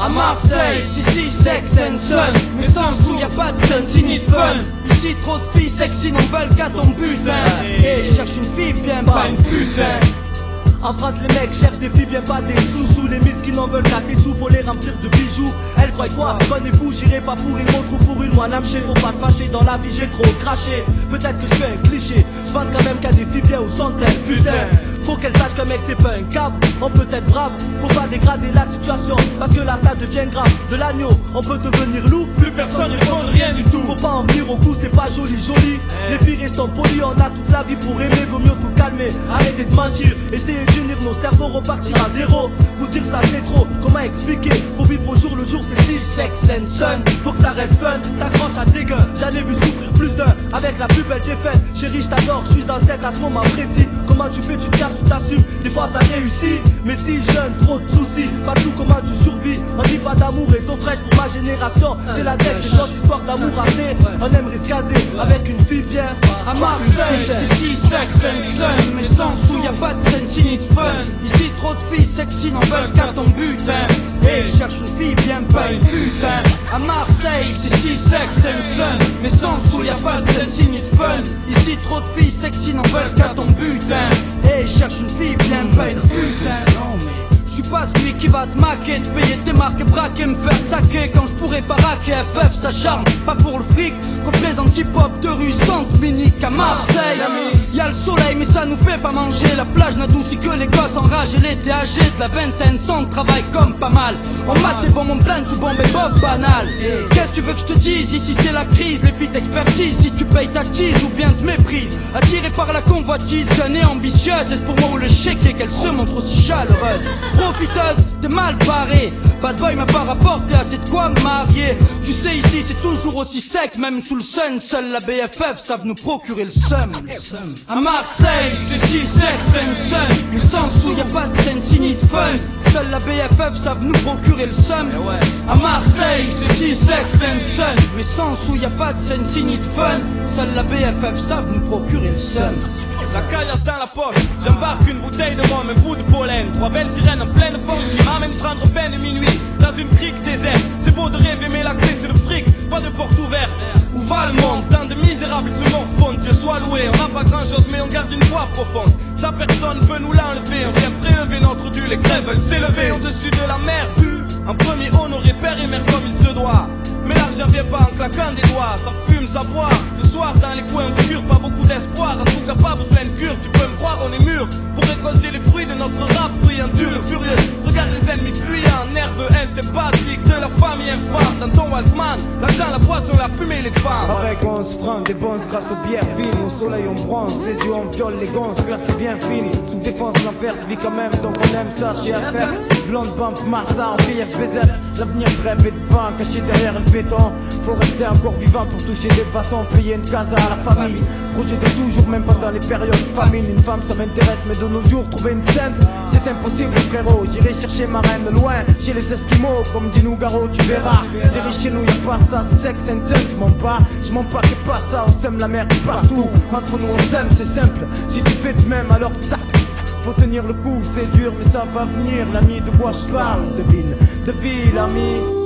À Marseille, c'est sex and sun. Mais sans sous y'a pas de sun, c'est ni de fun. Ici trop de filles sexy n'en veulent qu'à ton butin. Et cherche une fille bien, pas une putain. En France les mecs cherchent des filles bien pas des sous-sous. Les miss qui n'en veulent qu'à tes sous, faut les remplir de bijoux. Elle croit quoi, connais-vous, j'irai pas pourrir mon trou pour une moine amchée. Faut pas se fâcher, dans la vie j'ai trop craché. Peut-être que je fais un cliché, je pense quand même qu'il y a des filles bien aux centaines. Putain, faut qu'elle sache qu'un mec c'est pas un cap. On peut être brave, faut pas dégrader la situation, parce que là ça devient grave. De l'agneau, on peut devenir loup, plus personne ne répond rien du tout. Faut pas en venir au coup, c'est pas joli joli. Les filles restent polies, on a toute la vie pour aimer. Vaut mieux tout calmer, arrêtez de mentir. Essayez d'unir nos cerveaux, repartir à zéro. Vous dire ça c'est trop, comment expliquer? Faut vivre au jour le jour, c'est si sex and sun. Faut que ça reste fun, t'accroches à tes gueules. J'en ai vu souffrir plus d'un, avec la plus belle défaite. Chérie je t'adore, je suis enceinte à ce moment précis. Comment tu fais, tu te casses ou t'assumes. Des fois ça réussit, mais si jeune, trop de soucis. Pas tout, comment tu survis. On dit pas d'amour et d'eau fraîche pour ma génération. C'est la tête, des grosses histoires d'amour ratées. On aimerait se caser avec une fille bien. À Marseille, c'est si sex and sun. Mais sans sous y'a pas de sensi ni de fun. Ici trop de filles sexy n'en veulent qu'à ton butin. Et cherche une fille bien, pas une putain. À Marseille, c'est si sex and sun. Mais sans sous y'a pas de sensi ni de fun. Ici trop de filles sexy n'en veulent qu'à ton butin. Et cherche une fille bien, pas une putain. Non mais je suis pas celui qui va te maquer, te payer tes marques et braquer, me faire saquer quand je pourrais pas raquer. FF ça charme, pas pour le fric. Représente hip-hop de rue Sainte-Minique à Marseille. Y'a le soleil mais ça nous fait pas manger. La plage n'adoucit que les gosses enragés. L'été âgé de la vingtaine sans travail comme pas mal. On mate des bombes en pleine sous bombe et bob banal. Qu'est-ce que tu veux que je te dise? Ici c'est la crise, les filles t'expertisent. Si tu payes ta tease ou bien te méprises. Attirée par la convoitise, jeune et ambitieuse. Est-ce pour moi ou le chèque qu'elle se montre aussi chaleureuse? Profiteuse, t'es mal barré. Bad boy m'a pas rapporté assez de quoi me marier. Tu sais ici c'est toujours aussi sec. Même sous le sun, seule la BFF savent nous procurer le seum. À Marseille, c'est si sex and sun. Mais sans sous y'a pas de sensi ni de fun. Seule la BFF savent nous procurer le seum. À Marseille, c'est si sex and sun. Mais sans sous y'a pas de sensi ni de fun. Seule la BFF savent nous procurer le seum. La caillasse dans la poche, j'embarque une bouteille de rhum, un bout de pollen. Trois belles sirènes en pleine forme qui m'amènent prendre peine de minuit dans une crique déserte. C'est beau de rêver mais la clé c'est le fric, pas de porte ouverte. Où va le monde? Tant de misérables se morfondent. Dieu soit loué, on n'a pas grand chose mais on garde une voix profonde. Sa personne peut nous l'enlever, on vient prélever notre dû. Les crèves veulent s'élever au-dessus de la mer. En premier honoré père et mère comme il se doit. Mais l'argent vient pas en claquant des doigts. Ça fume, ça boit. Le soir dans les coins obscurs, pas beaucoup d'espoir. En tout cas pas besoin de cure. Tu peux me croire, on est mûr pour récolter les fruits de notre rap bruyant, dur, furieux. Regarde les ennemis fuyants, nerveux, sympathiques de la famille infâme. Dans ton Walkman, l'argent, la boisson, la fumée, les femmes. Avec 11 francs, des bons grâce aux bières fines. Au soleil on bronze, les yeux on viole, les gonzes, classe c'est bien fini. Sous défense, l'enfer se vit quand même, donc on aime ça, j'ai à faire. Blonde bump, massa, en PFBZ. L'avenir bref et devant, caché derrière le béton. Faut rester encore vivant pour toucher des bâtons. Payer une casa à la famille. Projet de toujours, même pendant les périodes de famine. Une femme ça m'intéresse, mais de nos jours, trouver une sainte, c'est impossible frérot. J'irai chercher ma reine de loin, chez les Esquimaux. Comme dit Nougaro, tu verras. Les riches chez nous, y'a pas ça, sex and sun. Je mens pas, c'est pas ça. On sème la merde partout. Entre nous, on s'aime, c'est simple. Si tu fais de même, alors ça. Faut tenir le coup, c'est dur, mais ça va venir. L'ami, de quoi je parle? De ville, ami.